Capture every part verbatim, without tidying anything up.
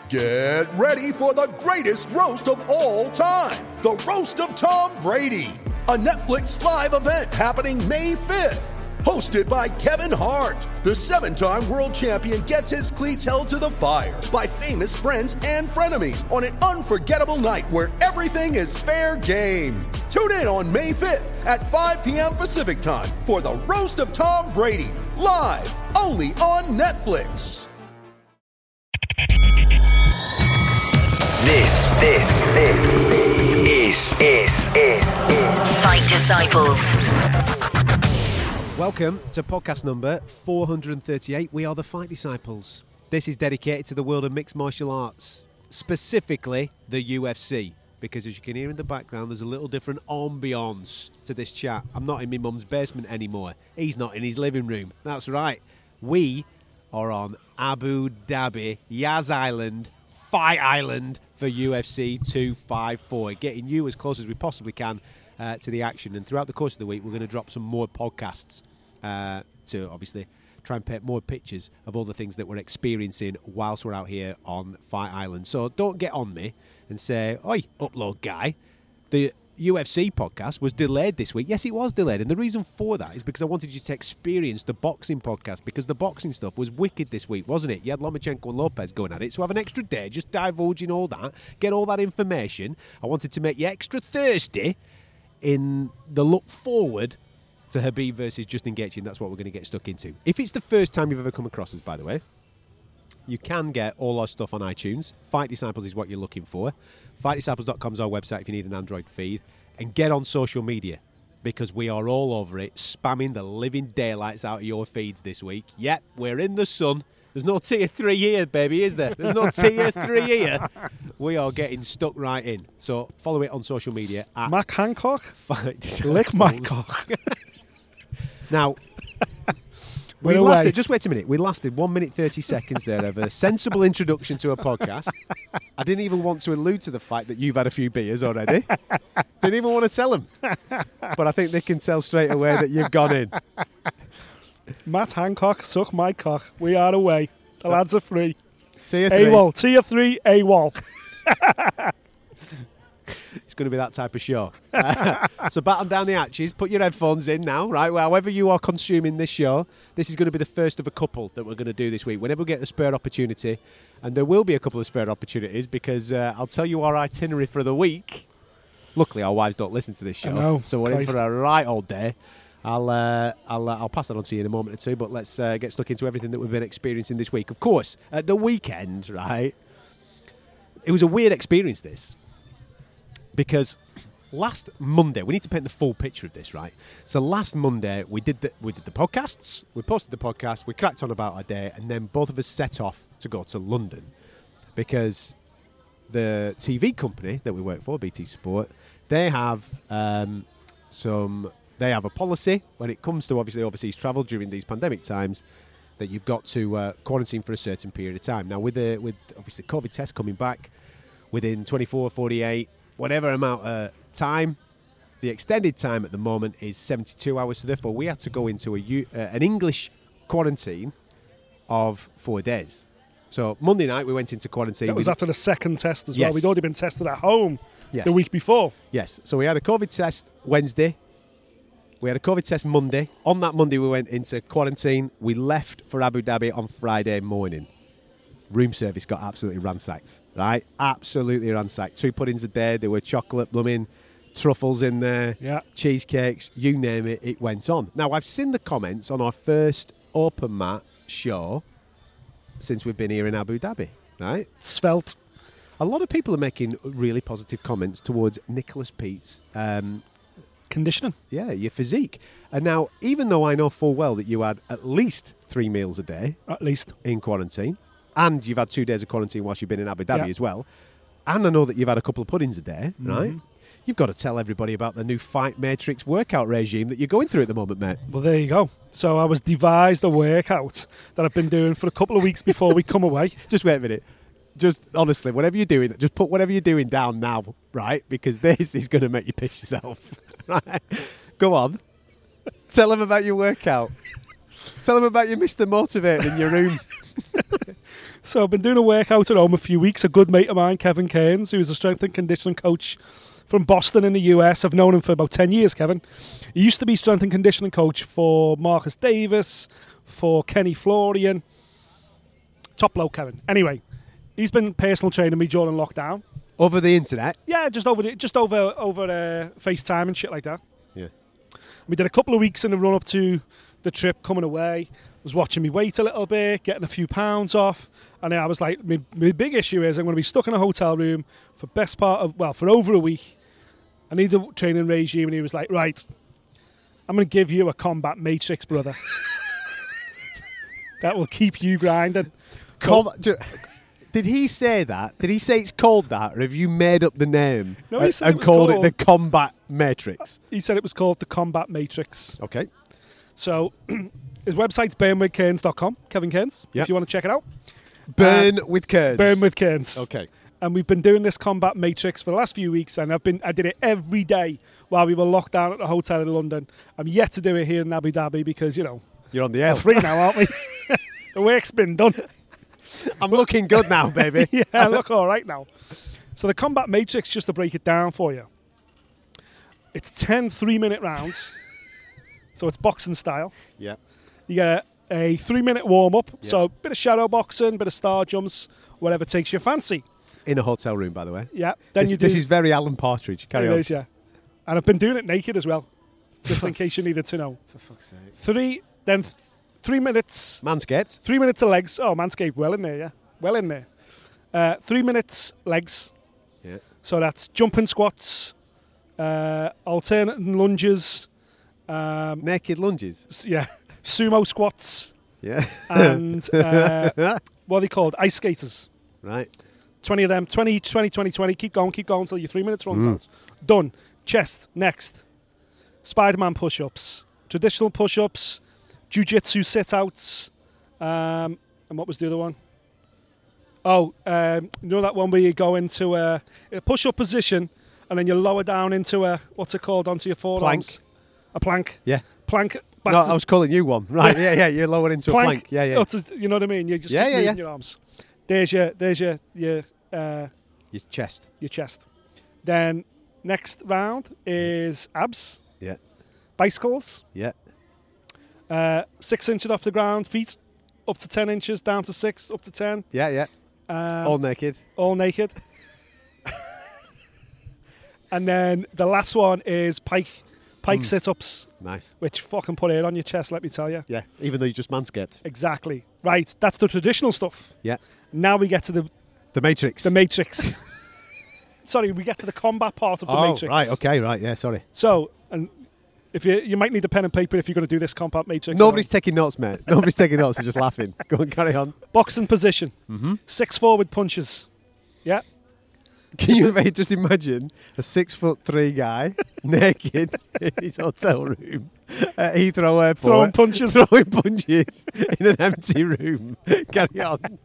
Get ready for the greatest roast of all time, the Roast of Tom Brady, a Netflix live event happening May fifth. Hosted by Kevin Hart, the seven-time world champion gets his cleats held to the fire by famous friends and frenemies on an unforgettable night where everything is fair game. Tune in on May fifth at five p.m. Pacific time for the Roast of Tom Brady, live only on Netflix. This, this, this is, is, is, is Fight Disciples. Welcome to podcast number four hundred thirty-eight. We are the Fight Disciples. This is dedicated to the world of mixed martial arts, specifically the U F C. Because as you can hear in the background, there's a little different ambiance to this chat. I'm not in my mum's basement anymore. He's not in his living room. That's right. We are on Abu Dhabi, Yas Island, Fight Island for U F C two fifty-four. Getting you as close as we possibly can uh, to the action. And throughout the course of the week, we're going to drop some more podcasts uh, to obviously try and paint more pictures of all the things that we're experiencing whilst we're out here on Fight Island. So don't get on me and say, oi, upload guy. The U F C podcast was delayed this week. Yes, it was delayed. And the reason for that is because I wanted you to experience the boxing podcast, because the boxing stuff was wicked this week, wasn't it? You had Lomachenko and Lopez going at it. So have an extra day, just divulging all that, get all that information. I wanted to make you extra thirsty in the look forward to Khabib versus Justin Gaethje, and that's what we're going to get stuck into. If it's the first time you've ever come across us, by the way, you can get all our stuff on iTunes. Fight Disciples is what you're looking for. fight disciples dot com is our website if you need an Android feed. And get on social media, because we are all over it, spamming the living daylights out of your feeds this week. Yep, we're in the sun. There's no tier three here, baby, is there? There's no tier three here. We are getting stuck right in. So follow it on social media at Mac Hancock. Fight Disciples. Lick my cock. Now, we We're lasted, away. just wait a minute, we lasted one minute thirty seconds there of a sensible introduction to a podcast. I didn't even want to allude to the fact that you've had a few beers already. Didn't even want to tell them. But I think they can tell straight away that you've gone in. Matt Hancock, suck my cock. We are away. The lads are free. Tier three. AWOL. Tier three, AWOL. It's going to be that type of show. Uh, so batten down the hatches, put your headphones in now, right? Well, however you are consuming this show, this is going to be the first of a couple that we're going to do this week. Whenever we get the spare opportunity, and there will be a couple of spare opportunities, because uh, I'll tell you our itinerary for the week. Luckily, our wives don't listen to this show, I know, so we're Christ. in for a right old day. I'll uh, I'll uh, I'll pass that on to you in a moment or two, but let's uh, get stuck into everything that we've been experiencing this week. Of course, at the weekend, right? It was a weird experience, this. Because last Monday, we need to paint the full picture of this, right? So last Monday, we did the we did the podcasts, we posted the podcast, we cracked on about our day, and then both of us set off to go to London, because the T V company that we work for, B T Sport, they have um, some they have a policy when it comes to obviously overseas travel during these pandemic times, that you've got to uh, quarantine for a certain period of time. Now, with the with obviously COVID tests coming back within twenty-four, forty-eight, whatever amount of time, the extended time at the moment is seventy-two hours. So therefore, we had to go into a U, uh, an English quarantine of four days. So Monday night, we went into quarantine. That was We- after the second test as Yes. well. We'd already been tested at home Yes. the week before. Yes. So we had a COVID test Wednesday. We had a COVID test Monday. On that Monday, we went into quarantine. We left for Abu Dhabi on Friday morning. Room service got absolutely ransacked, right? Absolutely ransacked. Two puddings a day. There were chocolate, blooming truffles in there, Yeah. cheesecakes, you name it, it went on. Now, I've seen the comments on our first Open Mat show since we've been here in Abu Dhabi, right? Svelte. A lot of people are making really positive comments towards Nicholas Pete's um, Conditioning. yeah, your physique. And now, even though I know full well that you had at least three meals a day At least. in quarantine, and you've had two days of quarantine whilst you've been in Abu Dhabi Yeah. as well, and I know that you've had a couple of puddings a day, right? You've got to tell everybody about the new Fight Matrix workout regime that you're going through at the moment, mate. Well, there you go. So I was devised a workout that I've been doing for a couple of weeks before we come away. Just wait a minute. Just honestly, whatever you're doing, just put whatever you're doing down now, right? Because this is going to make you piss yourself. Right? Go on. Tell them about your workout. Tell them about your Mister Motivate in your room. So I've been doing a workout at home a few weeks. A good mate of mine, Kevin Cairns, who is a strength and conditioning coach from Boston in the U S. I've known him for about ten years, Kevin. He used to be strength and conditioning coach for Marcus Davis, for Kenny Florian. Top bloke, Kevin. Anyway, he's been personal training me during lockdown. Over the internet? Yeah, just over the, just over over uh, FaceTime and shit like that. Yeah. We did a couple of weeks in the run up to the trip coming away. Was watching me weight a little bit, getting a few pounds off, and then I was like, my, my big issue is I'm going to be stuck in a hotel room for best part of well for over a week. I need the training regime, and he was like, right, I'm going to give you a combat matrix, brother. That will keep you grinding. Com- do, did he say that? Did he say it's called that, or have you made up the name No, he and, said it and was called, called- it the Combat Matrix? He said it was called the Combat Matrix. Okay. So his website's burn with cairns dot com, Kevin Cairns, Yep. if you want to check it out. Burn with Cairns. Burn with Cairns. Okay. And we've been doing this Combat Matrix for the last few weeks, and I've been I did it every day while we were locked down at the hotel in London. I'm yet to do it here in Abu Dhabi because, you know, You're on the we're air. free now, aren't we? The work's been done. I'm looking good now, baby. Yeah, I look all right now. So the Combat Matrix, just to break it down for you, it's ten three-minute rounds. So it's boxing style. Yeah. You get a, a three-minute warm-up. Yeah. So a bit of shadow boxing, bit of star jumps, whatever takes your fancy. In a hotel room, by the way. Yeah. Then This, you do. this is very Alan Partridge. Carry It on. is, yeah. And I've been doing it naked as well, just in case you needed to know. For fuck's sake. Three, then th- three minutes, Manscaped. three minutes of legs. Oh, Manscaped, well in there, yeah. Well in there. Uh, three minutes legs. Yeah. So that's jumping squats, uh, alternating lunges, um, Naked lunges. s- yeah, sumo squats, Yeah. and uh, what are they called? Ice skaters. Right. twenty of them, twenty each, twenty, twenty, twenty. Keep going, keep going until your three minutes runs Mm. out. Done. Chest, next. Spider-Man push-ups. Traditional push-ups. Jiu-jitsu sit-outs. Um, and what was the other one? Oh, um, you know that one where you go into a, a push-up position and then you lower down into a, what's it called, onto your forearms? Plank. A plank. Yeah. Plank. Back No, to I was calling you one. Right. Yeah, yeah. You're lower into a plank. Yeah, yeah. up to- you know what I mean? You just Yeah, keep yeah, moving yeah. your arms. There's your, there's your, your, uh, Your chest. your chest. Then next round is abs, Yeah. bicycles, Yeah. uh, six inches off the ground, feet up to ten inches, down to six, up to ten, Yeah, yeah. um, All naked. all naked. And then the last one is pike, pike Mm. sit-ups, Nice. which fucking put it on your chest. Let me tell you. Yeah. Even though you just manscaped. Exactly. Right. That's the traditional stuff. Yeah. Now we get to the The Matrix. the Matrix. Sorry, we get to the combat part of the oh, Matrix. right. Okay. Right. Yeah. Sorry. So, and if you you might need a pen and paper if you're going to do this combat matrix. Nobody's taking notes, mate. Nobody's taking notes. They're just laughing. Go on. Carry on. Boxing position. Mm-hmm. Six forward punches. Yeah. Can you ima- just imagine a six foot three guy naked in his hotel room at Heathrow Airport Throwing punches. throwing punches in an empty room? Carry on.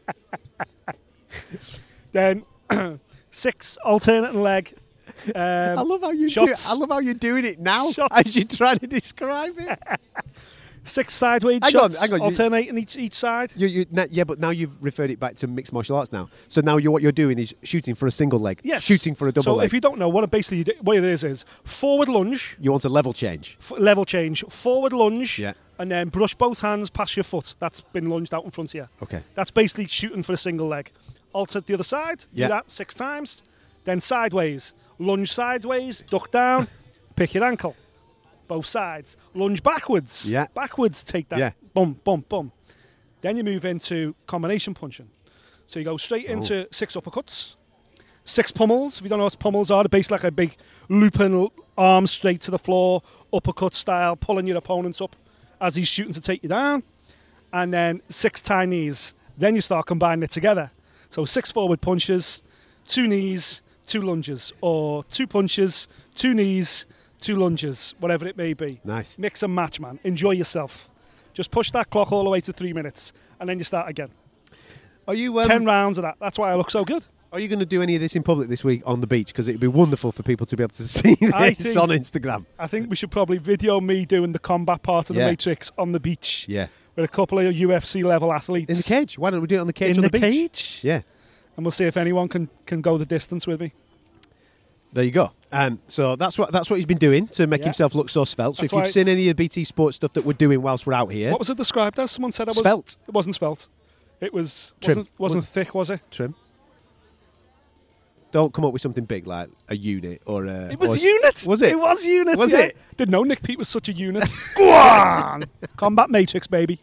Then six alternating leg. Um, I love how you do. shots. I love how you're doing it now Shots. as you're trying to describe it. Six sideways Hang on, shots. hang on, you- Alternating each each side. You, you, na- yeah, but now you've referred it back to mixed martial arts now. So now you're, what you're doing is shooting for a single leg, Yes. shooting for a double So leg. if you don't know what it basically do- what it is is forward lunge, You want a level change. f- level change, forward lunge, Yeah. and then brush both hands past your foot. That's been lunged out in front of you. Okay. That's basically shooting for a single leg. Alter the other side. Yeah. Do that six times. Then sideways. Lunge sideways. Duck down. Pick your ankle. Both sides. Lunge backwards. Yeah. Backwards. Take that. Yeah. Bum, bum, bum. Then you move into combination punching. So you go straight into six uppercuts. Six pummels. If you don't know what pummels are, they're basically like a big looping arm straight to the floor, uppercut style, pulling your opponent up as he's shooting to take you down. And then six tie knees. Then you start combining it together. So six forward punches, two knees, two lunges, or two punches, two knees, two lunges, whatever it may be. Nice. Mix and match, man. Enjoy yourself. Just push that clock all the way to three minutes, and then you start again. Are you um, Ten rounds of that. That's why I look so good. Are you going to do any of this in public this week on the beach? Because it'd be wonderful for people to be able to see I this think- on Instagram. I think we should probably video me doing the combat part of the Yeah. Matrix on the beach. Yeah. with a couple of U F C level athletes. In the cage. Why don't we do it on the cage In on the the, beach? cage? Yeah. And we'll see if anyone can, can go the distance with me. There you go. Um, so that's what that's what he's been doing to make Yeah. himself look so svelte. So That's if you've why- seen any of the B T Sports stuff that we're doing whilst we're out here, What was it described as? Someone said I was... Svelte. It wasn't svelte. It was... Trim. Wasn't, wasn't thick, was it? trim. Don't come up with something big like a unit or a. It was or a unit. Was it? It was unit. Was yeah. it? Didn't know Nick Pete was such a unit. Go on, Combat Matrix, baby.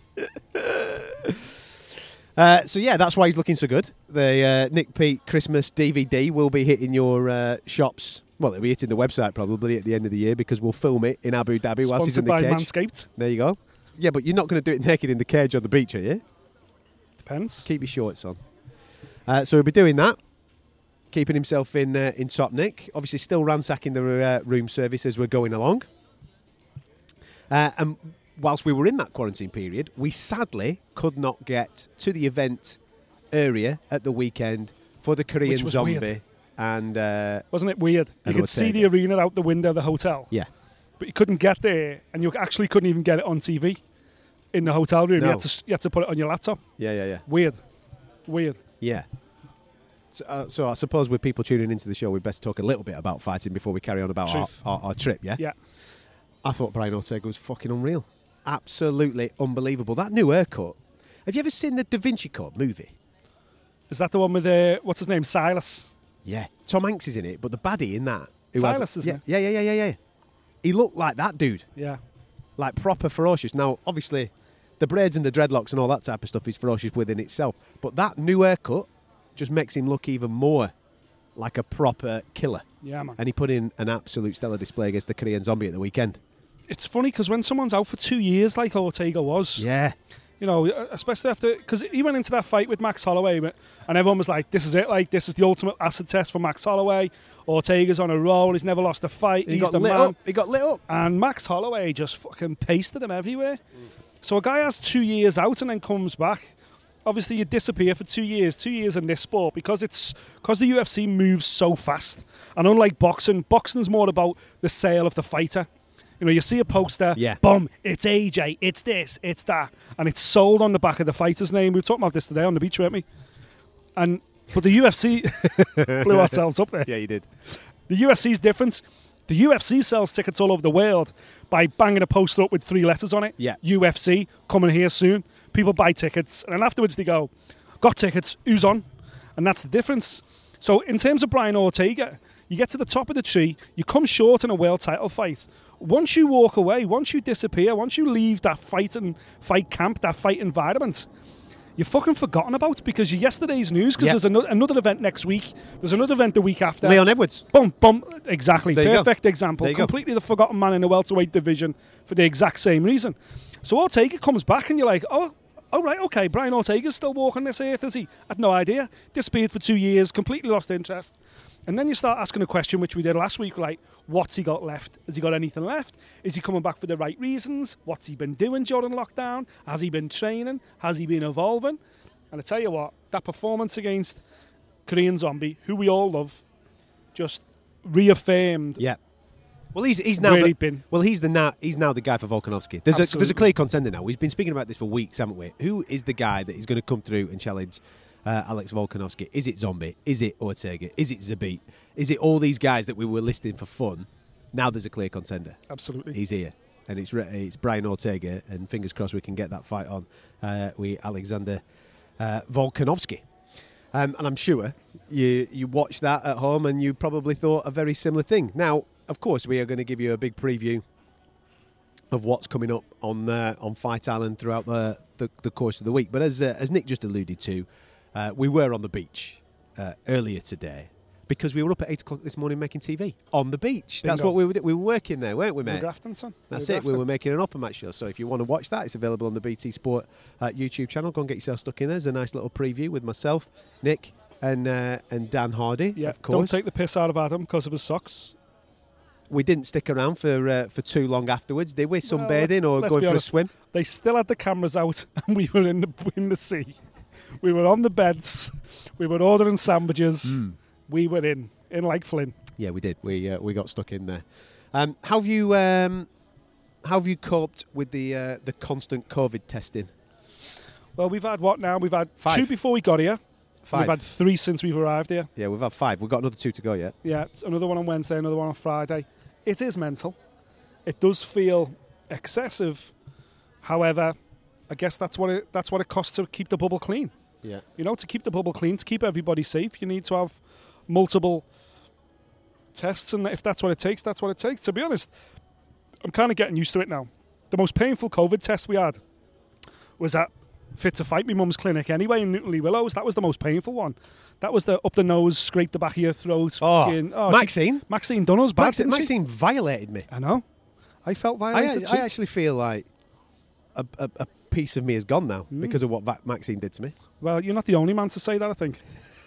Uh, so yeah, that's why he's looking so good. The uh, Nick Pete Christmas D V D will be hitting your uh, shops. Well, it'll be hitting the website probably at the end of the year because we'll film it in Abu Dhabi whilst he's in Sponsored the by cage. Manscaped. There you go. Yeah, but you're not going to do it naked in the cage on the beach, are you? Depends. Keep your shorts on. Uh, so he'll be doing that, keeping himself in uh, in top nick. Obviously, still ransacking the uh, room service as we're going along. Uh, and whilst we were in that quarantine period, we sadly could not get to the event area at the weekend for the Korean Which was Zombie. weird. And uh, Wasn't it weird? You And could see Ortega. the arena out the window of the hotel, yeah, but you couldn't get there, and you actually couldn't even get it on T V in the hotel room. No. You had to you had to put it on your laptop. yeah, yeah, yeah, Weird, weird. yeah. So, uh, so I suppose with people tuning into the show, we best talk a little bit about fighting before we carry on about our, Truth. our, our trip. Yeah. Yeah. I thought Brian Ortega was fucking unreal. Absolutely unbelievable. That new haircut. Have you ever seen the Da Vinci Code movie? Is that the one with uh, what's his name, Silas? Yeah. Tom Hanks is in it, but the baddie in that. who Silas, has, isn't yeah, yeah, yeah, yeah, yeah, yeah. He looked like that dude. Yeah. Like proper ferocious. Now, obviously, the braids and the dreadlocks and all that type of stuff is ferocious within itself. But that new haircut just makes him look even more like a proper killer. Yeah, man. And he put in an absolute stellar display against the Korean Zombie at the weekend. It's funny because when someone's out for two years, like Ortega was, Yeah. you know, especially after, because he went into that fight with Max Holloway, but- and everyone was like, "This is it! Like, this is the ultimate acid test for Max Holloway. Ortega's on a roll. He's never lost a fight. He He's got the lit man." up. He got lit up. And Max Holloway just fucking pasted him everywhere. So a guy has two years out and then comes back. Obviously, you disappear for two years. Two years in this sport because it's because the U F C moves so fast. And unlike boxing, boxing's more about the sale of the fighter. You know, you see a poster, Yeah. boom, it's A J, it's this, it's that, and it's sold on the back of the fighter's name. We were talking about this today on the beach, weren't we? And but the U F C blew ourselves up there. Yeah, you did. The U F C's different. The U F C sells tickets all over the world by banging a poster up with three letters on it. Yeah. U F C, coming here soon. People buy tickets, and then afterwards they go, got tickets, who's on? And that's the difference. So in terms of Brian Ortega, you get to the top of the tree, you come short in a world title fight. Once you walk away, once you disappear, once you leave that fight and fight camp, that fight environment, you're fucking forgotten about because you're yesterday's news because Yep. there's another, another event next week. There's another event the week after. Leon Edwards. Boom, boom. Exactly. There you go. Perfect example. There you go. Completely the forgotten man in the welterweight division for the exact same reason. So Ortega comes back and you're like, oh, oh right, okay, Brian Ortega's still walking this earth, is he? I had no idea. Disappeared for two years, completely lost interest. And then you start asking a question, which we did last week, like, what's he got left? Has he got anything left? Is he coming back for the right reasons? What's he been doing during lockdown? Has he been training? Has he been evolving? And I tell you what, that performance against Korean Zombie, who we all love, just reaffirmed. Yeah. Well, he's he's now Really the, been- well he's the now he's now the guy for Volkanovski. There's a, there's a Absolutely. clear contender now. We've been speaking about this for weeks, haven't we? Who is the guy that is going to come through and challenge uh, Alex Volkanovski? Is it Zombie? Is it Ortega? Is it Zabit? Is it all these guys that we were listing for fun? Now there's a clear contender. Absolutely. He's here, and it's re- it's Brian Ortega, and fingers crossed we can get that fight on uh, with Alexander uh, Volkanovski. Um, and I'm sure you you watched that at home and you probably thought a very similar thing. Now, of course, we are going to give you a big preview of what's coming up on uh, on Fight Island throughout the, the, the course of the week. But as uh, as Nick just alluded to, uh, we were on the beach uh, earlier today because we were up at eight o'clock this morning making T V on the beach. That's Bingo. what we were we were working there, weren't we, We were mate? grafting, son. That's We it. We grafting. were making an upper match show. So if you want to watch that, it's available on the B T Sport uh, YouTube channel. Go and get yourself stuck in there. There's a nice little preview with myself, Nick, and uh, and Dan Hardy. Yeah, of course. don't take the piss out of Adam because of his socks. We didn't stick around for uh, for too long afterwards, did we? Well, Sunbathing let's- or let's going be for honest. a swim? They still had the cameras out, and we were in the in the sea. We were on the beds. We were ordering sandwiches. Hmm. We were in in like Flynn. Yeah, we did. We uh, we got stuck in there. Um, how have you um, how have you coped with the uh, the constant COVID testing Well, we've had what now? We've had Five. two before we got here. Five. We've had three since we've arrived here. Yeah, we've had five. We've got another two to go yet. Yeah, another one on Wednesday, another one on Friday. It is mental. It does feel excessive. However, I guess that's what it that's what it costs to keep the bubble clean. Yeah. You know, to keep the bubble clean, to keep everybody safe, you need to have multiple tests, and if that's what it takes, that's what it takes. To be honest, I'm kind of getting used to it now. The most painful COVID test we had was at Fit to Fight, my mum's clinic anyway, in Newton Lee Willows. That was the most painful one. That was the up the nose, scrape the back of your throat. Oh, fucking, oh Maxine. She, Maxine done us bad, Maxine, didn't she? Maxine violated me. I know. I felt I, violated I too. actually feel like a, a, a piece of me is gone now Mm. because of what Va- Maxine did to me. Well, you're not the only man to say that, I think.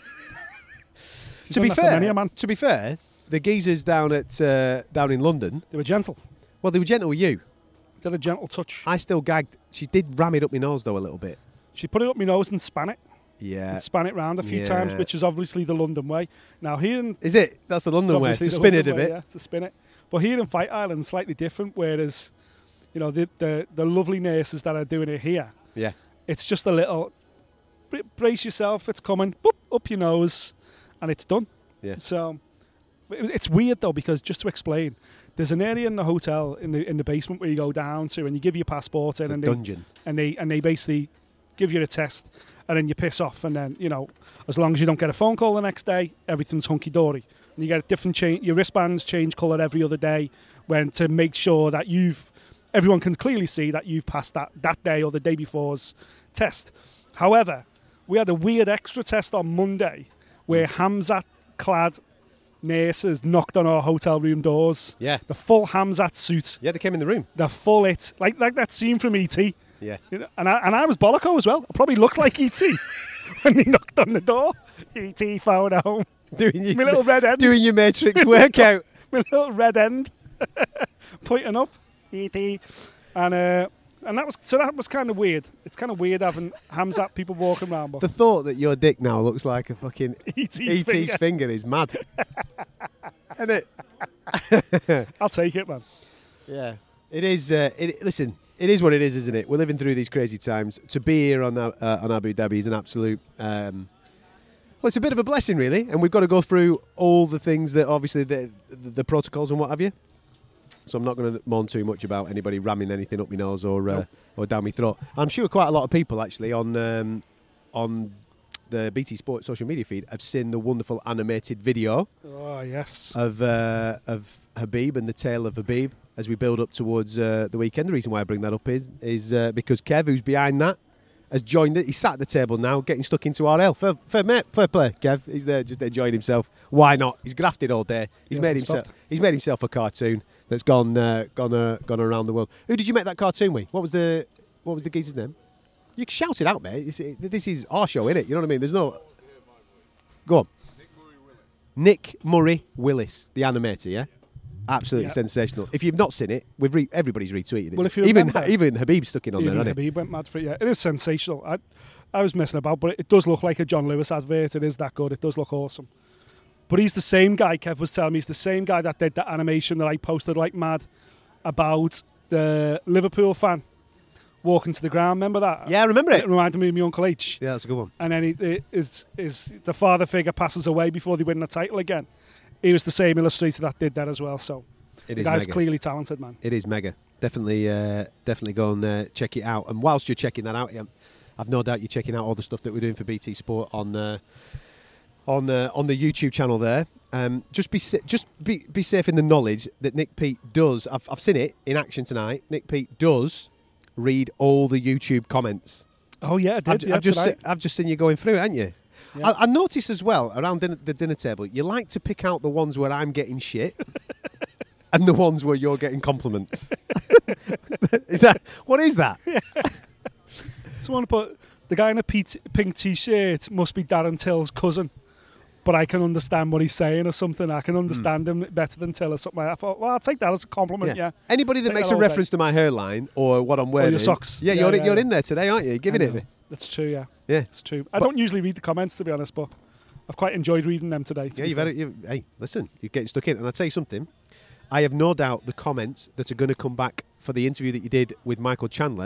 She's To done be that to fair, many a man. to be fair, the geezers down at uh, down in London, They were gentle. well, they were gentle with you. Did a gentle touch. I still gagged. She did ram it up my nose though a little bit. She put it up my nose and span it. Yeah. And span it round a few Yeah. times, which is obviously the London way. Now here in Is it? That's the it's London way to obviously the spin it London a way, bit. yeah, to spin it. But here in Fight Island, slightly different. Whereas, you know, the the, the lovely nurses that are doing it here, Yeah. it's just a little br- brace yourself. It's coming, boop, up your nose, and it's done. Yeah. So it- it's weird though, because just to explain, there's an area in the hotel in the in the basement where you go down to, and you give your passport in, It's a and dungeon. they and they and they basically give you a test, and then you piss off, and then, you know, as long as you don't get a phone call the next day, everything's hunky dory. And you get a different change. Your wristbands change colour every other day, when to make sure that you've everyone can clearly see that you've passed that that day or the day before's test. However, we had a weird extra test on Monday where Hamzat clad nurses knocked on our hotel room doors. Yeah. The full Hamzat suit, Yeah, they came in the room. the full it, like like that scene from E T. Yeah. You know, and I and I was bolloco as well. I probably looked like E T when he knocked on the door. E T phone home. Doing your My little red end. doing your Matrix workout. My little red end pointing up. E T. And uh, and that was so that was kind of weird. It's kind of weird having Hamzat people walking around. But The thought that your dick now looks like a fucking E T's E T's finger. finger is mad. Isn't it? I'll take it, man. Yeah. It is. Uh, it, listen, it is what it is, isn't it? We're living through these crazy times. To be here on uh, on Abu Dhabi is an absolute. Um, well, it's a bit of a blessing, really, and we've got to go through all the things that obviously the the, the protocols and what have you. So I'm not going to moan too much about anybody ramming anything up my nose or uh, Nope. or down my throat. I'm sure quite a lot of people actually on um, on the B T Sport social media feed have seen the wonderful animated video Oh yes. of uh, of Habib and the tale of Habib as we build up towards uh, the weekend. The reason why I bring that up is is uh, because Kev, who's behind that, has joined it. He's sat at the table now, getting stuck into R L. Fair, fair, mate, fair play, Kev. He's there, just enjoying himself. Why not? He's grafted all day. He's He made hasn't himself. stopped. He's made himself a cartoon that's gone uh, gone uh, gone around the world. Who did you make that cartoon with? What was the what was the geezer's name? You can shout it out, mate. It's, it, this is our show, innit? You know what I mean? There's no. Go on. Nick Murray Willis, the animator, yeah? Absolutely Yeah. sensational. If you've not seen it, we've re- everybody's retweeted it. Well, if you even remember- even Habib's stuck in on Even there, hasn't he? Habib went mad for it. Yeah, it is sensational. I, I was messing about, but it does look like a John Lewis advert. It is that good. It does look awesome. But he's the same guy. Kev was telling me he's the same guy that did that animation that I posted like mad about the Liverpool fan walking to the ground. Remember that? Yeah, I remember it. It reminded me of my Uncle H. Yeah, that's a good one. And then he, he, is is the father figure passes away before they win the title again. He was the same illustrator that did that as well. So It the is guy's mega. clearly talented, man. It is mega. Definitely, uh, definitely go and uh, check it out. And whilst you're checking that out, um, I've no doubt you're checking out all the stuff that we're doing for B T Sport on uh, on uh, on the YouTube channel there. Um, just be sa- just be be safe in the knowledge that Nick Pete does. I've I've seen it in action tonight. Nick Pete does read all the YouTube comments. Oh yeah, I did. I've, yeah, I've just tonight. se- I've just seen you going through it, haven't you? Yeah. I, I notice as well around dinner, the dinner table, you like to pick out the ones where I'm getting shit and the ones where you're getting compliments. Is that what is that? Someone put the guy in a P- pink t-shirt must be Darren Till's cousin, but I can understand what he's saying or something. I can understand him better than Till or something. Like that. I thought, well, I'll take that as a compliment. Yeah. Anybody that Take makes that a all day. reference to my hairline or what I'm wearing, your socks. Yeah, Yeah, you're yeah, you're yeah. in there today, aren't you? You're giving I it know. me. That's true. Yeah, Yeah, it's true. I But- don't usually read the comments, to be honest, but I've quite enjoyed reading them today. to yeah. be You've fair. had it. You, hey, listen, you're getting stuck in, and I'll tell you something. I have no doubt the comments that are going to come back for the interview that you did with Michael Chandler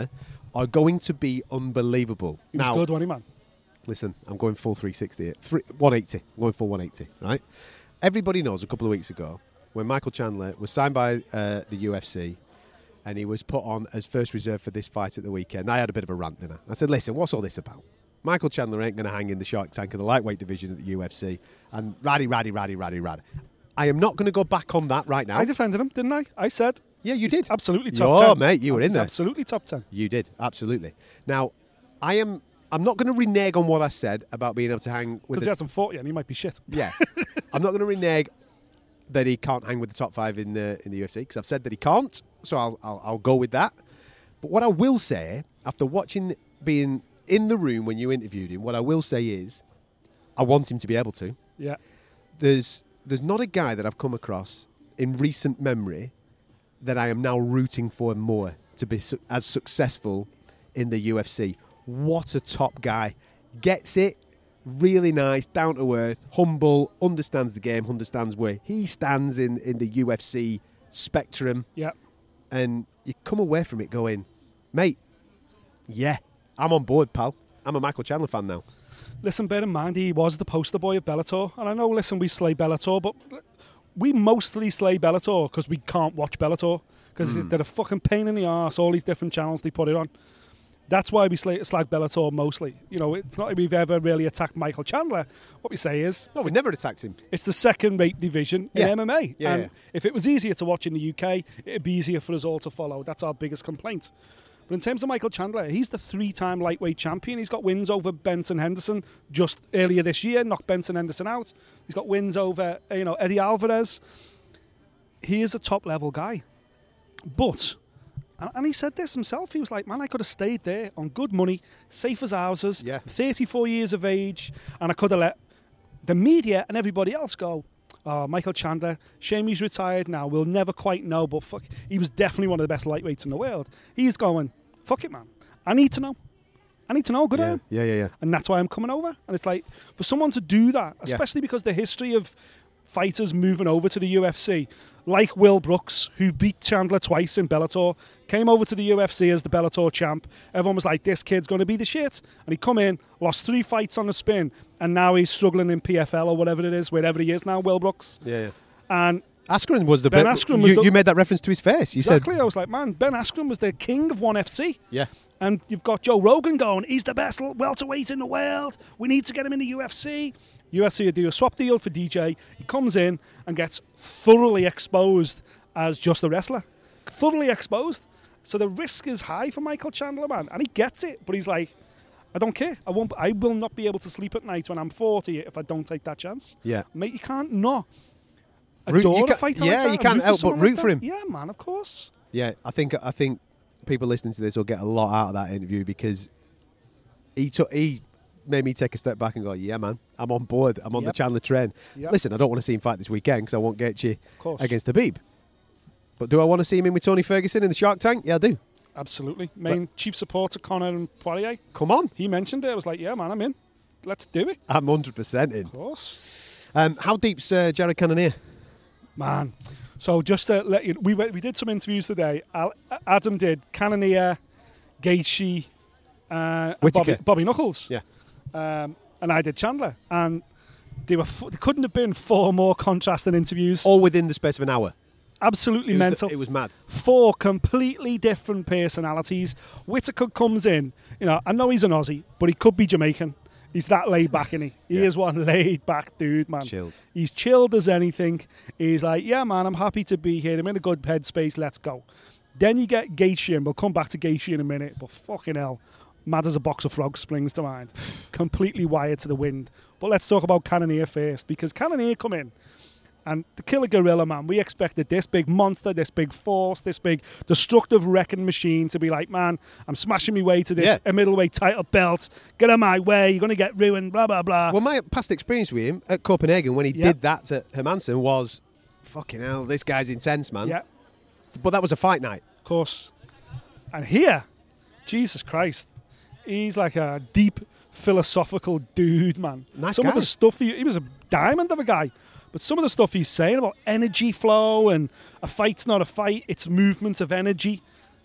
are going to be unbelievable. He was now, good, wasn't he, man? Listen, I'm going full three sixty here. Three, one eighty. I'm going full one eighty, right? Everybody knows a couple of weeks ago when Michael Chandler was signed by uh, the U F C and he was put on as first reserve for this fight at the weekend. I had a bit of a rant, didn't I? I said, listen, what's all this about? Michael Chandler ain't going to hang in the shark tank of the lightweight division at the U F C. And raddy, raddy, raddy, raddy, raddy. I am not going to go back on that right now. I defended him, didn't I? I said... Yeah, you did. Absolutely top oh, ten. Oh, mate, you were in He's there. Absolutely top ten. You did, absolutely. Now, I am... I'm not going to renege on what I said about being able to hang with... Because he hasn't fought yet and he might be shit. Yeah. I'm not going to renege that he can't hang with the top five in the, in the U F C, because I've said that he can't, so I'll, I'll, I'll go with that. But what I will say, after watching, being in the room when you interviewed him, what I will say is, I want him to be able to. Yeah. There's there's not a guy that I've come across in recent memory that I am now rooting for more to be su- as successful in the U F C. What a top guy. Gets it. Really nice, down to earth, humble, understands the game, understands where he stands in, in the U F C spectrum. Yeah. And you come away from it going, mate, yeah, I'm on board, pal. I'm a Michael Chandler fan now. Listen, bear in mind, he was the poster boy of Bellator. And I know, listen, we slay Bellator, but we mostly slay Bellator because we can't watch Bellator. Because mm. they're a fucking pain in the arse, all these different channels they put it on. That's why we slag Bellator mostly. You know, it's not like we've ever really attacked Michael Chandler. What we say is... No, we never attacked him. It's the second-rate division yeah. in M M A. Yeah, and yeah. if it was easier to watch in the U K, it'd be easier for us all to follow. That's our biggest complaint. But in terms of Michael Chandler, he's the three-time lightweight champion. He's got wins over Benson Henderson just earlier this year, knocked Benson Henderson out. He's got wins over, you know, Eddie Alvarez. He is a top-level guy. But... And he said this himself. He was like, man, I could have stayed there on good money, safe as houses, yeah. thirty-four years of age, and I could have let the media and everybody else go, oh, Michael Chandler, shame he's retired now. We'll never quite know, but fuck, he was definitely one of the best lightweights in the world. He's going, fuck it, man. I need to know. I need to know. Good yeah. on him. Yeah, yeah, yeah. And that's why I'm coming over. And it's like, for someone to do that, especially yeah. because the history of fighters moving over to the U F C, like Will Brooks, who beat Chandler twice in Bellator, came over to the U F C as the Bellator champ. Everyone was like, this kid's going to be the shit. And he come in, lost three fights on the spin, and now he's struggling in P F L or whatever it is, wherever he is now, Will Brooks. Yeah, yeah. And Askren was the Ben best. Askren was you, the, you made that reference to his face. You exactly. said, I was like, man, Ben Askren was the king of one F C. Yeah. And you've got Joe Rogan going, he's the best welterweight in the world. We need to get him in the U F C. U F C would do a swap deal for D J. He comes in and gets thoroughly exposed as just a wrestler. Thoroughly exposed. So the risk is high for Michael Chandler, man. And he gets it. But he's like, I don't care. I won't. I will not be able to sleep at night when I'm forty if I don't take that chance. Yeah. Mate, you can't not Root, adore you a can, fighter yeah, like that. you can't help but root like for him. Yeah, man, of course. Yeah, I think I think people listening to this will get a lot out of that interview because he took he made me take a step back and go, yeah, man, I'm on board. I'm on Yep. the Chandler train. Yep. Listen, I don't want to see him fight this weekend because I won't get you Of course. against Khabib. But do I want to see him in with Tony Ferguson in the Shark Tank? Yeah, I do. Absolutely. Main but, chief supporter, Conor and Poirier. Come on. He mentioned it. I was like, yeah, man, I'm in. Let's do it. I'm one hundred percent in. Of course. Um, how deep's uh, Jared Cannonier? Man. So just to let you, we we did some interviews today. Al, Adam did Cannonier, Gaethje, uh, and Bobby, Bobby Knuckles. Yeah. Um, and I did Chandler. And they were f- there couldn't have been four more contrasting interviews. All within the space of an hour. Absolutely it mental. The, it was mad. Four completely different personalities. Whittaker comes in. You know, I know he's an Aussie, but he could be Jamaican. He's that laid back, isn't he? He yeah. is one laid back dude, man. Chilled. He's chilled as anything. He's like, yeah, man, I'm happy to be here. I'm in a good headspace. Let's go. Then you get Gaethje, and we'll come back to Gaethje in a minute. But fucking hell, mad as a box of frogs springs to mind. Completely wired to the wind. But let's talk about Cannonier first, because Cannonier come in. And the killer gorilla, man, we expected this big monster, this big force, this big destructive wrecking machine to be like, man, I'm smashing my way to this yeah. a middleweight title belt. Get out of my way. You're going to get ruined, blah, blah, blah. Well, my past experience with him at Copenhagen when he yep. did that to Hermansen was, fucking hell, this guy's intense, man. Yeah. But that was a fight night. Of course. And here, Jesus Christ, he's like a deep philosophical dude, man. Nice Some guy. of the stuff, he, he was a diamond of a guy. But some of the stuff he's saying about energy flow and a fight's not a fight, it's movement of energy.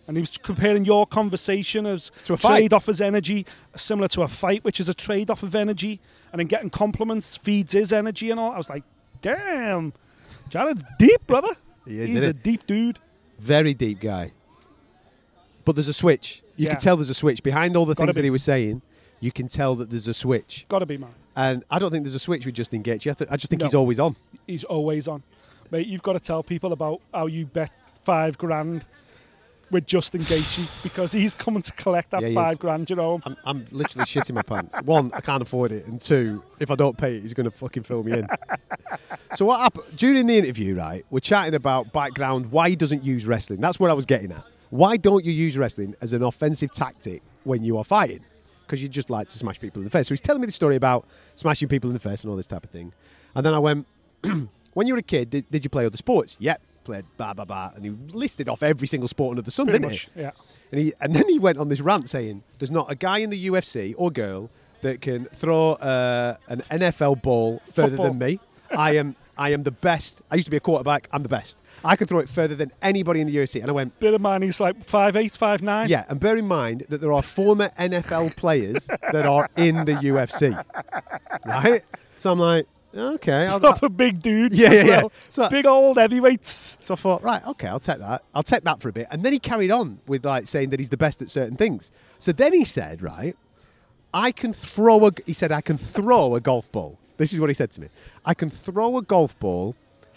And he was comparing your conversation as To a a fight. trade-off as energy, similar to a fight, which is a trade-off of energy. And then getting compliments feeds his energy and all. I was like, damn, Jared's deep, brother. He is, He's isn't a deep dude. Very deep guy. But there's a switch. You Yeah. can tell there's a switch. Behind all the Gotta things that be. he was saying, you can tell that there's a switch. Got to be, man. And I don't think there's a switch with Justin Gaethje. I, th- I just think No. he's always on. He's always on. Mate, you've got to tell people about how you bet five grand with Justin Gaethje because he's coming to collect that Yeah, he five is. grand, you know. I'm, I'm literally shitting my pants. One, I can't afford it. And two, if I don't pay it, he's going to fucking fill me in. So what happened? During the interview, right, we're chatting about background, why he doesn't use wrestling. That's what I was getting at. Why don't you use wrestling as an offensive tactic when you are fighting? Because you just like to smash people in the face. So he's telling me the story about smashing people in the face and all this type of thing. And then I went, when you were a kid, did, did you play other sports? Yep. Played blah blah blah, and he listed off every single sport under the sun, Pretty didn't much, he? yeah. And he and then he went on this rant saying, "There's not a guy in the U F C or girl that can throw uh, an N F L ball further Football. than me. I am I am the best. I used to be a quarterback. I'm the best. I can throw it further than anybody in the U F C." And I went, Bit of man, he's like five eight, five nine. "Yeah." And bear in mind that there are former N F L players that are in the U F C, right? So I'm like, okay, I'll, Proper big dudes. Yeah, as yeah, yeah. well. So- big old heavyweights. So I thought, right, okay, I'll take that. I'll take that for a bit. And then he carried on with like saying that he's the best at certain things. So then he said, right, I can throw a, he said, I can throw a golf ball. This is what he said to me. I can throw a golf ball,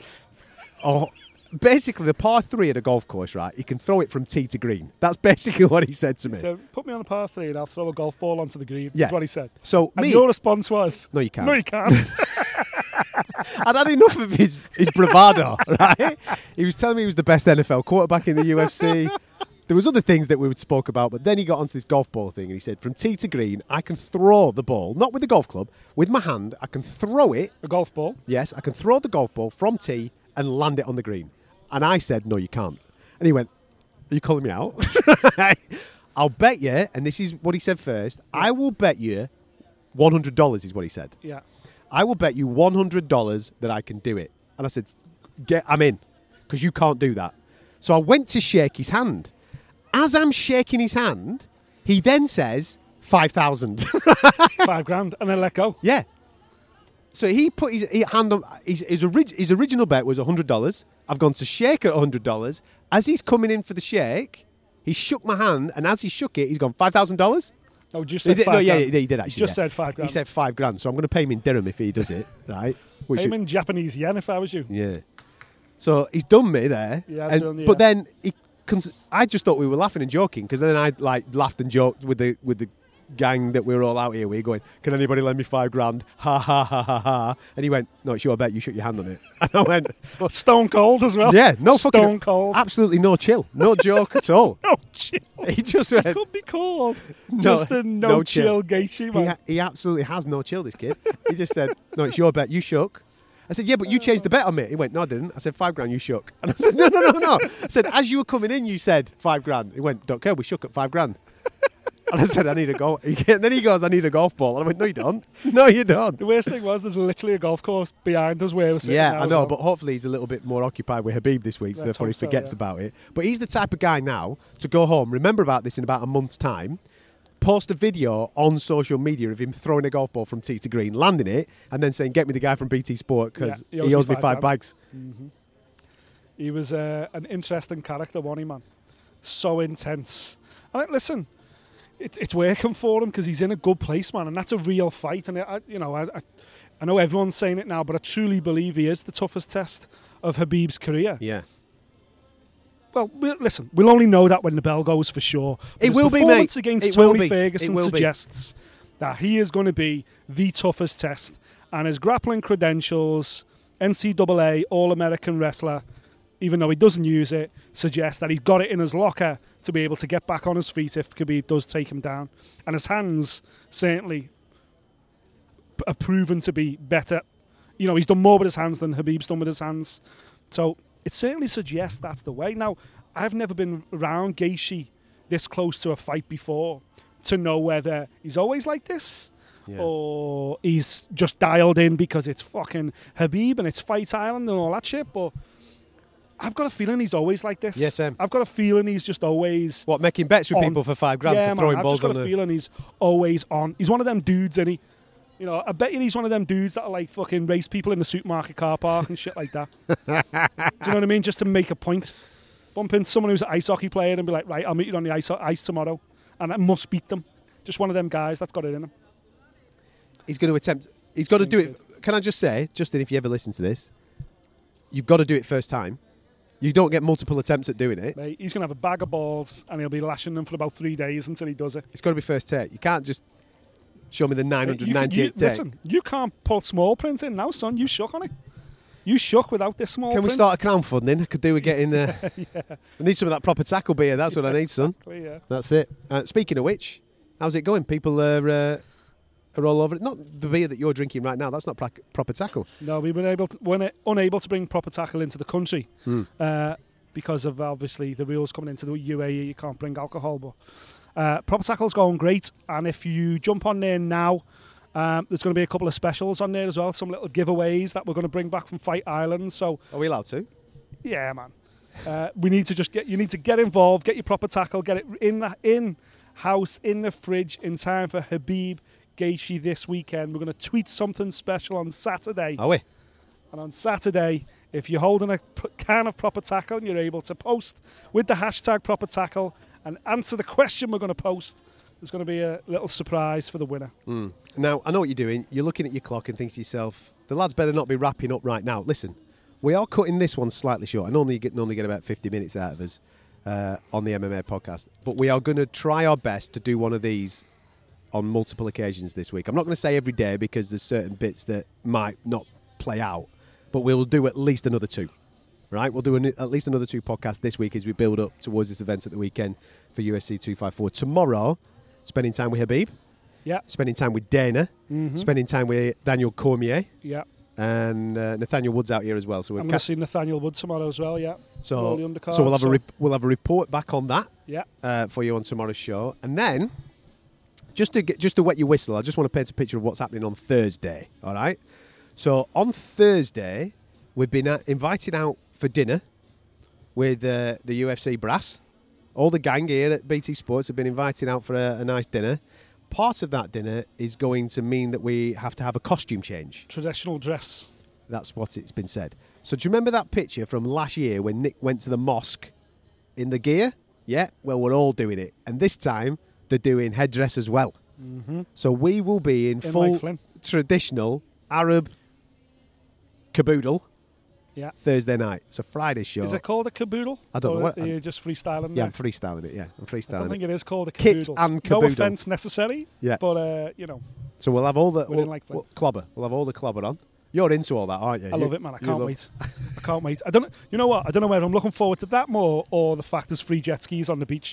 or basically the par three at a golf course, right, he can throw it from tee to green. That's basically what he said to me. So put me on a par three and I'll throw a golf ball onto the green. Yeah. That's what he said. So And me, your response was, no, you can't. no, you can't. I'd had enough of his, his bravado, right? He was telling me he was the best N F L quarterback in the U F C. There was other things that we would spoke about, but then he got onto this golf ball thing and he said, from tee to green, I can throw the ball, not with the golf club, with my hand, I can throw it. a golf ball. Yes, I can throw the golf ball from tee and land it on the green. And I said, no, you can't. And he went, are you calling me out? I'll bet you, and this is what he said first, I will bet you one hundred dollars is what he said. Yeah. I will bet you one hundred dollars that I can do it. And I said, "Get, I'm in, because you can't do that." So I went to shake his hand. As I'm shaking his hand, he then says, five thousand. Five grand and then let go. Yeah. So he put his, his hand on, his, his, orig, his original bet was one hundred dollars. I've gone to shake at one hundred dollars. As he's coming in for the shake, he shook my hand, and as he shook it, he's gone, five thousand dollars? No, just He said did, five no, yeah, grand. yeah, he did actually. He's just yeah. said five grand. He said five grand, so I'm going to pay him in dirham if he does it, right? Which Pay him in Japanese yen if I was you. Yeah. So he's done me there. He has and- done you, but yeah. then he, cons- I just thought we were laughing and joking because then I like laughed and joked with the with the gang that we were all out here. We were going, "Can anybody lend me five grand?" Ha ha ha ha ha. And he went, "No, it's your bet. You shut your hand on it." And I went, Stone cold as well. "Yeah, no fucking Stone cold. absolutely no chill, no joke at all." No chill. He just went, Could be called No, just a no, no chill chill. Gaethje, he, man. ha- he absolutely has no chill, this kid. He just said, "No, it's your bet. You shook." I said, "Yeah, but you changed the bet on me." He went, "No, I didn't." I said, five grand, you shook." And I said, no, no, no, no. I said, as you were coming in, you said five grand. He went, "Don't care, we shook at five grand." And I said, "I need a golf." And then he goes, "I need a golf ball." And I went, "No, you don't. No, you don't." The worst thing was there's literally a golf course behind us where we're sitting Yeah, now I as know, well. but hopefully he's a little bit more occupied with Habib this week, so Let's therefore he hope so, forgets yeah. about it. But he's the type of guy now to go home, remember about this in about a month's time, post a video on social media of him throwing a golf ball from tee to green, landing it, and then saying, "Get me the guy from B T Sport because Yeah, he owes me five grand. bags." He was uh, an interesting character, wasn't he, man? So intense. And like, listen, it, it's working for him because he's in a good place, man, and that's a real fight. And I, you know, I, I, I know everyone's saying it now, but I truly believe he is the toughest test of Habib's career. Yeah. Well, we, listen, we'll only know that when the bell goes for sure. But It his will be, performance mate. against It will Tony be. It Ferguson will be. suggests that he is going to be the toughest test, and his grappling credentials, N C double A All-American wrestler, even though he doesn't use it, suggests that he's got it in his locker to be able to get back on his feet if Khabib does take him down. And his hands certainly p- have proven to be better. You know, he's done more with his hands than Habib's done with his hands. So it certainly suggests that's the way. Now, I've never been around Gaethje this close to a fight before to know whether he's always like this Yeah. or he's just dialed in because it's fucking Habib and it's Fight Island and all that shit. But I've got a feeling he's always like this. Yes, Sam. I've got a feeling he's just always... What, making bets with on. people for five grand yeah, for throwing man, balls I've just on got a the... feeling he's always on. He's one of them dudes, and he... You know, I bet you he's one of them dudes that are like fucking race people in the supermarket car park and shit like that. Do you know what I mean? Just to make a point. Bump into someone who's an ice hockey player and be like, right, I'll meet you on the ice, ice tomorrow. And I must beat them. Just one of them guys that's got it in him. He's going to attempt... He's got to do it... Can I just say, Justin, if you ever listen to this, you've got to do it first time. You don't get multiple attempts at doing it. Mate, he's going to have a bag of balls and he'll be lashing them for about three days until he does it. It's got to be first take. You can't just show me the nine hundred ninety-eight you, you, take. Listen, you can't put small print in now, son. You shook on it. You shook without this small Can print. we start a crowdfunding? I could do with getting... Uh, yeah. I need some of that proper tackle beer. That's what I need, son. Exactly, yeah. That's it. Uh, speaking of which, how's it going? People are... Uh, are all over it. Not the beer that you're drinking right now. That's not pra- proper tackle. No, we've been able to, we're unable to bring proper tackle into the country Mm. uh, because of obviously the rules coming into the U A E. You can't bring alcohol, but uh, proper tackle's going great. And if you jump on there now, um, there's going to be a couple of specials on there as well. Some little giveaways that we're going to bring back from Fight Island. So Are we allowed to? yeah, man. Uh, we need to just get you need to get involved, get your proper tackle, get it in the in house in the fridge in time for Habib Gaethje this weekend. We're going to tweet something special on Saturday. Are we? And on Saturday, if you're holding a p- can of proper tackle and you're able to post with the hashtag proper tackle and answer the question we're going to post, there's going to be a little surprise for the winner. Mm. Now, I know what you're doing. You're looking at your clock and thinking to yourself, the lads better not be wrapping up right now. Listen, we are cutting this one slightly short. I normally get, normally get about fifty minutes out of us uh, on the M M A podcast. But we are going to try our best to do one of these on multiple occasions this week. I'm not going to say every day because there's certain bits that might not play out, but we'll do at least another two, right? We'll do an, at least another two podcasts this week as we build up towards this event at the weekend for U F C two fifty-four. Tomorrow, spending time with Habib, Yeah. spending time with Dana, Mm-hmm. spending time with Daniel Cormier, Yeah. and uh, Nathaniel Wood's out here as well. So we're I'm going to see Nathaniel Wood tomorrow as well, yeah. so, all the undercards, so we'll have so- a rep- we'll have a report back on that Yeah. uh, for you on tomorrow's show, and then just to get, just to wet your whistle, I just want to paint a picture of what's happening on Thursday. All right. So on Thursday, we've been uh, invited out for dinner with uh, the U F C brass. All the gang here at B T Sports have been invited out for a, a nice dinner. Part of that dinner is going to mean that we have to have a costume change. Traditional dress. That's what it's been said. So do you remember that picture from last year when Nick went to the mosque in the gear? Yeah, well, we're all doing it. And this time, they're doing headdress as well. Mm-hmm. So we will be in, In full Mike Flynn. traditional Arab caboodle Yeah. Thursday night. So Friday show. Is it called a caboodle? I don't know Or what- Are you just freestyling Yeah, there? I'm freestyling it, yeah. I'm I freestyling don't think it. it is called a Kit caboodle. and No caboodle. offence necessary. Yeah. But, uh, you know, So we'll have all the... We're in We'll, like we'll, clobber. We'll have all the clobber on. You're into all that, aren't you? I You- love it, man. I you can't love- wait. I can't wait. I don't. You know what? I don't know whether I'm looking forward to that more or the fact there's free jet skis on the beach.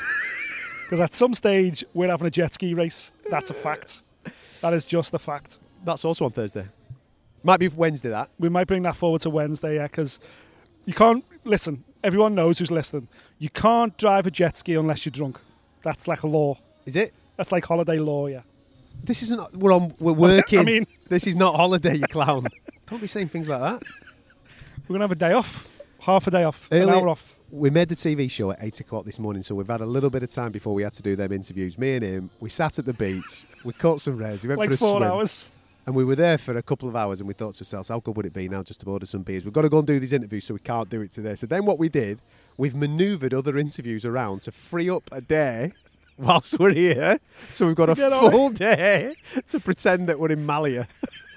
Because at some stage we're having a jet ski race. That's a fact. That is just a fact. That's also on Thursday. Might be Wednesday, that. We might bring that forward to Wednesday, yeah. Because you can't listen. Everyone knows who's listening. You can't drive a jet ski unless you're drunk. That's like a law. Is it? That's like holiday law, yeah. This isn't... We're on... We're working. I mean... This is not holiday, you clown. Don't be saying things like that. We're gonna have a day off. Half a day off. Early- An hour off. We made the T V show at eight o'clock this morning, so we've had a little bit of time before we had to do them interviews. Me and him, we sat at the beach, we caught some rays, we went Like for a four swim, hours. and we were there for a couple of hours, and we thought to ourselves, how good would it be now just to order some beers? We've got to go and do these interviews, so we can't do it today. So then what we did, we've manoeuvred other interviews around to free up a day whilst we're here. So we've got a get on full day to pretend that we're in Malia.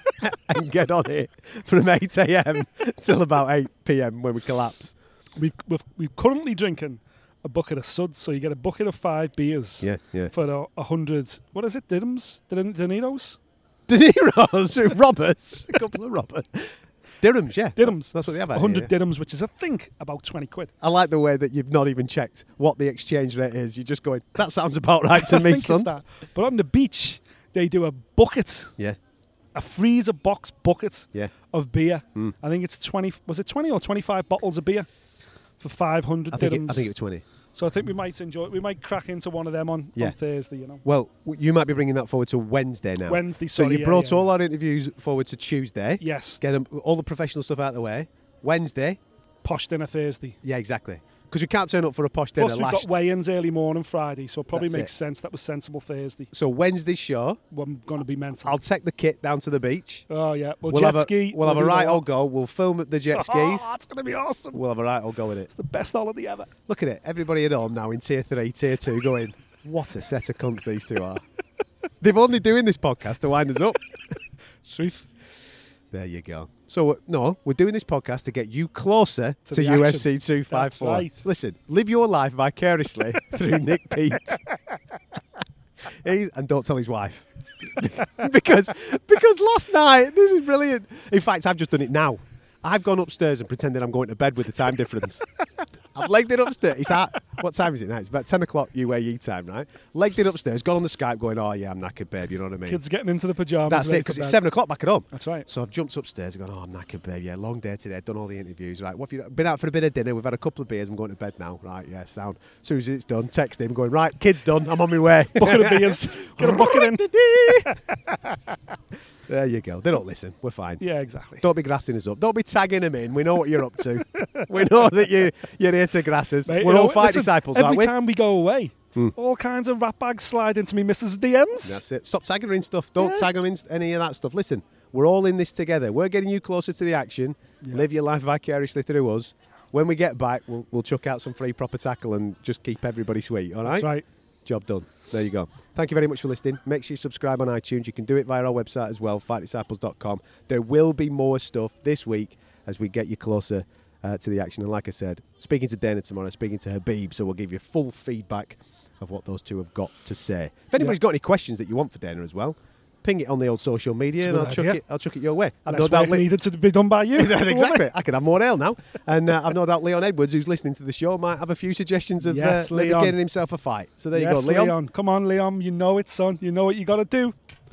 And get on it from eight a.m. till about eight p.m. when we collapse. We've, we've, we're currently drinking a bucket of suds, so you get a bucket of five beers Yeah, yeah. for a, a hundred, what is it, dirhams? Din- Dinitos? De Niro's, Roberts, a couple of Roberts. Dirhams, yeah. Dirhams. That's what they have A out hundred here. dirhams, which is, I think, about twenty quid. I like the way that you've not even checked what the exchange rate is. You're just going, that sounds about right to I me, think son. it's that. But on the beach, they do a bucket, Yeah, a freezer box bucket yeah. of beer. Mm. I think it's twenty, was it twenty or twenty-five bottles of beer for five hundred I think, dirhams? it, I think it was twenty. So I think we might enjoy it. We might crack into one of them on, Yeah. on Thursday, you know. Well, w- you might be bringing that forward to Wednesday now. Wednesday, So sorry, you yeah, brought yeah, all yeah. our interviews forward to Tuesday. Yes. Get them, all the professional stuff out of the way. Wednesday, posh dinner Thursday. Yeah, exactly. Because we can't turn up for a posh dinner. Plus, we've last. got weigh-ins early morning Friday, so it probably That's makes it. sense that was sensible Thursday. So Wednesday's show, I'm going to be mental. I'll take the kit down to the beach. Oh, yeah. We'll, We'll jet have a, ski. we'll have a do right that. old go. We'll film at the jet skis. Oh, it's going to be awesome. We'll have a right old go with it. It's the best holiday ever. Look at it. Everybody at home now in tier three, tier two going, what a set of cunts these two are. They've only doing this podcast to wind us up. Truth. There you go. So, uh, no, we're doing this podcast to get you closer To to, the U F action. C two fifty-four. That's right. Listen, live your life vicariously through Nick Pete. He's, and don't tell his wife. because because last night, this is brilliant. In fact, I've just done it now. I've gone upstairs and pretended I'm going to bed with the time difference. I've legged it upstairs. It's at, what time is it now? It's about ten o'clock U A E time, right? Legged it upstairs, got on the Skype going, oh yeah, I'm knackered, babe, you know what I mean? Kids getting into the pyjamas. That's it, ready because for it's bed. seven o'clock back at home. That's right. So I've jumped upstairs and gone, oh, I'm knackered, babe. Yeah, long day today. I've done all the interviews. Right, what have you been out for a bit of dinner? We've had a couple of beers. I'm going to bed now. Right, yeah, sound. As soon as it's done, text him going, right, kid's done. I'm on my way. Bucket of beers. Get a bucket in. There you go. They don't listen. We're fine. Yeah, exactly. Don't be grassing us up. Don't be tagging them in. We know what you're up to. We know that you, you're here to grass us. Mate, We're you all know, fight listen, disciples, every aren't we? time we go away, all kinds of rat bags slide into me missus D Ms. That's it. Stop tagging her in stuff. Don't Yeah. tag them in any of that stuff. Listen, we're all in this together. We're getting you closer to the action. Live your life vicariously through us. When we get back, we'll, we'll chuck out some free proper tackle and just keep everybody sweet, all right? That's right. Job done. There you go. Thank you very much for listening. Make sure you subscribe on iTunes. You can do it via our website as well, fight disciples dot com. There will be more stuff this week as we get you closer uh, to the action. And like I said, speaking to Dana tomorrow, speaking to Habib, so we'll give you full feedback of what those two have got to say. If anybody's Yeah. got any questions that you want for Dana as well, ping it on the old social media It's a and good I'll chuck, idea. it, I'll chuck it your way. I've Less no doubt work Li- needed to be done by you. exactly. I can have more ale now. And uh, I've no doubt Leon Edwards, who's listening to the show, might have a few suggestions of Yes, uh, maybe Leon. getting himself a fight. So there yes, you go, Leon. Leon. Come on, Leon. You know it, son. You know what you got to do.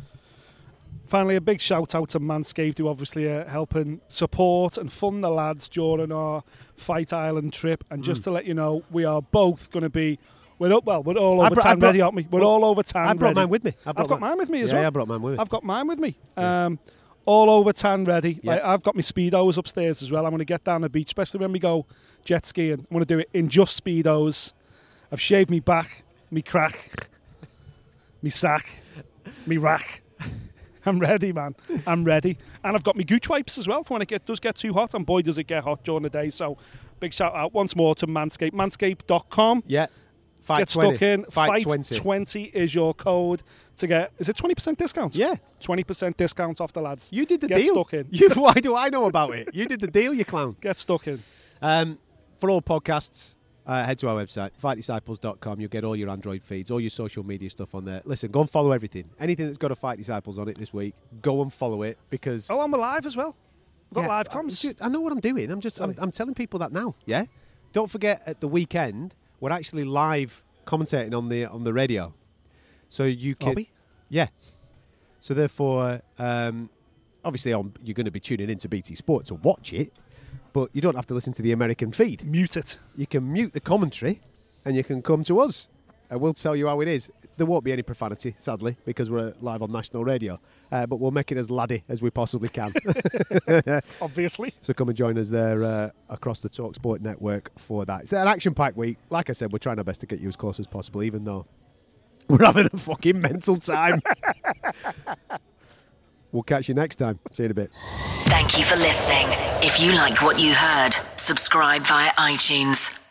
Finally, a big shout out to Manscaped, who obviously are helping support and fund the lads during our Fight Island trip. And just to let you know, we are both going to be. We're up, well, we're all I over brought- I tan brought- ready, aren't we? We're well, all over tan I brought ready. mine with me. I brought I've got mine with me as yeah, well. Yeah, I brought mine with me. I've got mine with me. Yeah. Um, all over tan ready. Yeah. Like, I've got my Speedos upstairs as well. I'm going to get down the beach, especially when we go jet skiing. I'm going to do it in just Speedos. I've shaved me back, me crack, me sack, me rack. I'm ready, man. I'm ready. And I've got my gooch wipes as well for when it get, does get too hot. And boy, does it get hot during the day. So big shout out once more to Manscaped. Manscaped dot com. Yeah. Fight Get twenty. stuck in. Fight, Fight twenty. twenty is your code to get. Is it twenty percent discount? Yeah. twenty percent discount off the lads. You did the Get deal. stuck in. You, why do I know about it? You did the deal, you clown. Get stuck in. Um, for all podcasts, uh, head to our website, fight disciples dot com. You'll get all your Android feeds, all your social media stuff on there. Listen, go and follow everything. Anything that's got a Fight Disciples on it this week, go and follow it because... Oh, I'm alive as well. We've got Yeah, live I- comms. dude, I know what I'm doing. I'm just, I'm, I'm telling people that now. Yeah. Don't forget, at the weekend, we're actually live commentating on the on the radio, so you can. Are we? Yeah. So therefore, um, obviously, on, you're going to be tuning into B T Sport to watch it, but you don't have to listen to the American feed. Mute it. You can mute the commentary, and you can come to us, and we'll tell you how it is. There won't be any profanity, sadly, because we're live on national radio, uh, but we'll make it as laddie as we possibly can. Obviously. So come and join us there uh, across the TalkSport network for that. It's an action-packed week. Like I said, we're trying our best to get you as close as possible, even though we're having a fucking mental time. We'll catch you next time. See you in a bit. Thank you for listening. If you like what you heard, subscribe via iTunes.